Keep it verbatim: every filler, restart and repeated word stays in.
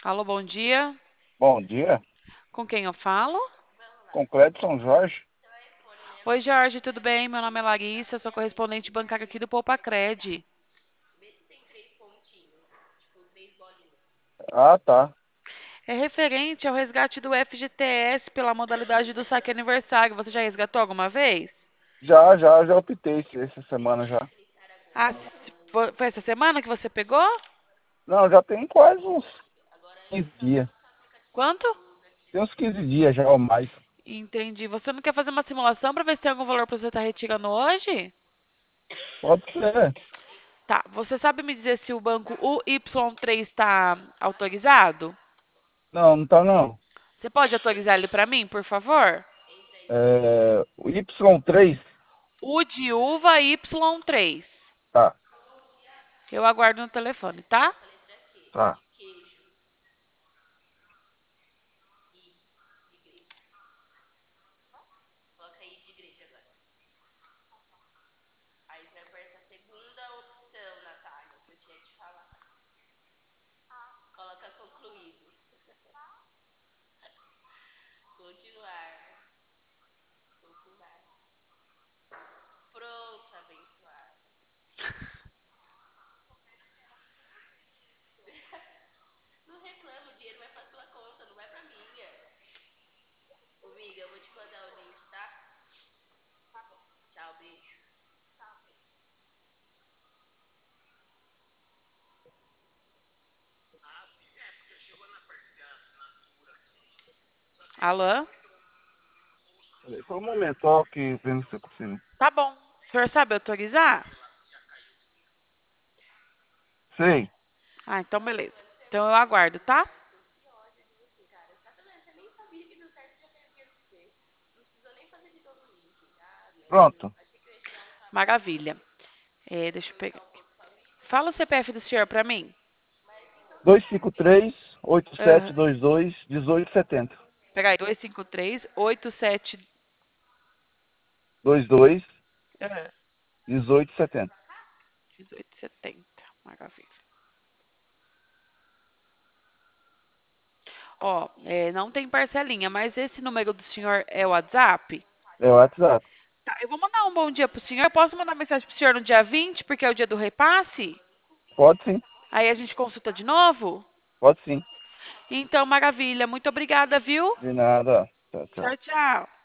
Alô, bom dia. Bom dia, Com quem eu falo? Concreto São Jorge. Oi, Jorge, tudo bem? Meu nome é Larissa, sou correspondente bancária aqui do Poupacred. Ah, tá. É referente ao resgate do F G T S pela modalidade do saque aniversário. Você já resgatou alguma vez? Já, já, já optei esse- essa semana já. Ah, s- foi foi essa semana que você pegou? Não, já tem quase uns quinze dias. Quanto? Tem uns quinze dias já ou mais. Entendi. Você não quer fazer uma simulação para ver se tem algum valor para você estar retirando hoje? Pode ser. Tá. Você sabe me dizer se o banco U Y três está autorizado? Não, não tá não. Você pode autorizar ele para mim, por favor? É, o Y três, U de uva Y três. tá, Eu aguardo no telefone, tá? tá. Alô? Peraí, só um momento, ó, que vendo se eu consigo. Tá bom. O senhor sabe autorizar? Sei. Ah, então beleza. Então eu aguardo, tá? Pronto. Maravilha. É, deixa eu pegar. Fala o C P F do senhor pra mim. dois cinco três, oito sete Aham. dois dois, um oito sete zero. Peraí, dois cinco três, oito sete. dois dois, Aham. um oito sete zero. dezoito setenta. Maravilha. Ó, é, não tem parcelinha, mas esse número do senhor é o WhatsApp? É o WhatsApp. Tá, eu vou mandar um bom dia pro senhor. Eu posso mandar mensagem pro senhor no dia vinte, porque é o dia do repasse? Pode sim, Aí a gente consulta de novo? pode sim. Então, maravilha. Muito obrigada, viu? De nada. Tchau, Tchau, tchau. tchau.